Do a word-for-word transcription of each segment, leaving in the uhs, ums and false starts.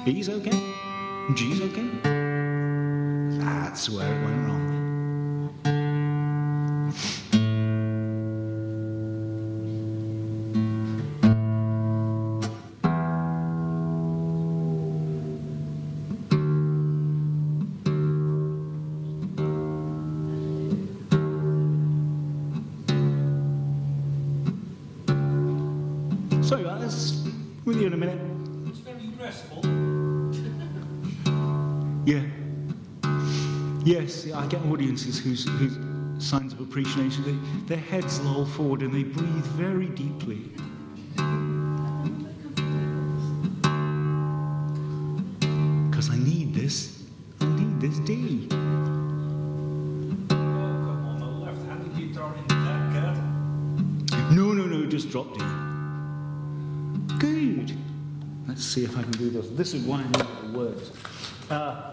B's okay? G's okay? That's where it went wrong. Sorry about this. With you in a minute. It's very restful. Yeah. Yes, I get audiences whose, whose signs of appreciation, they, their heads loll forward and they breathe very deeply. Because I need this. I need this D. Oh, come on, a left-handed guitar in that cat. No, no, no, just drop D. Good. Let's see if I can do this. This is why I know the words. Uh,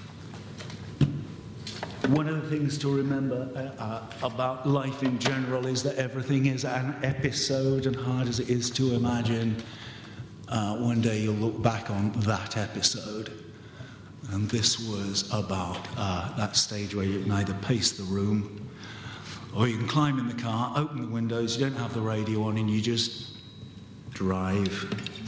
one of the things to remember uh, uh, about life in general is that everything is an episode, and hard as it is to imagine, uh, one day you'll look back on that episode. And this was about uh, that stage where you can either pace the room, or you can climb in the car, open the windows, you don't have the radio on, and you just drive.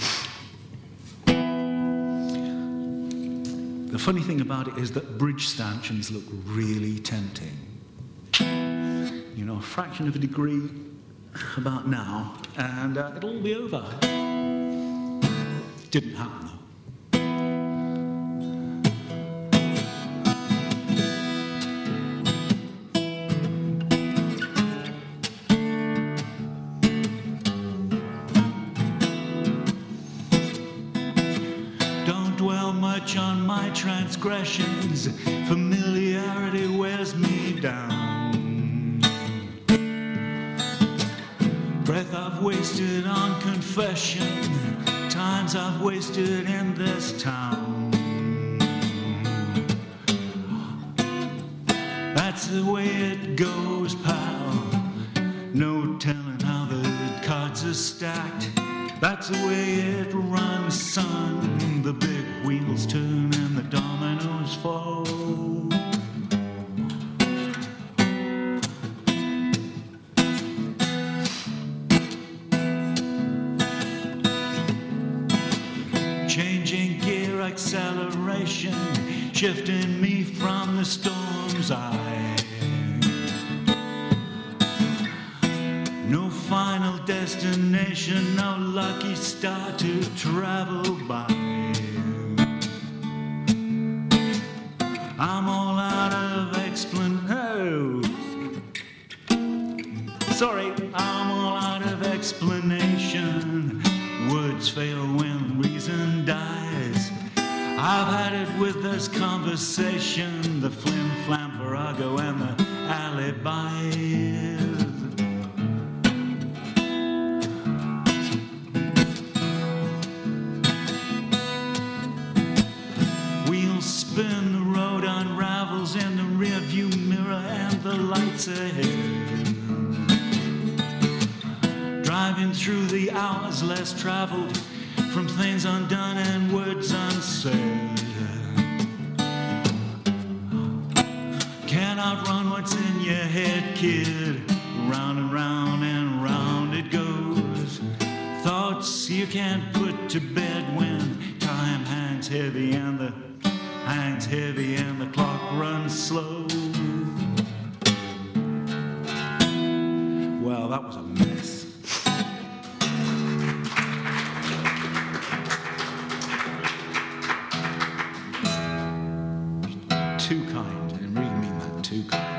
The funny thing about it is that bridge stanchions look really tempting. You know, a fraction of a degree about now, and uh, it'll all be over. Didn't happen though. On my transgressions, familiarity wears me down. Breath I've wasted on confession, times I've wasted in this town. That's the way it goes, pal. No telling how the cards are stacked. That's the way it runs, son. The big wheels turn and the dominoes fall. Changing gear acceleration, shifting me from the storm's eye. No final destination, no lucky star to travel by. I'm all out of explan- oh. Sorry, I'm all out of explanation. Words fail when reason dies. I've had it with this conversation, the flim flam farrago and the alibis. Spin, the road unravels in the rearview mirror and the lights ahead. Driving through the hours less traveled, from things undone and words unsaid. Can't outrun what's in your head, kid. Round and round and round it goes. Thoughts you can't put to bed when time hangs heavy and the hangs heavy and the clock runs slow. Well, that was a mess. Too kind, I really mean that, too kind.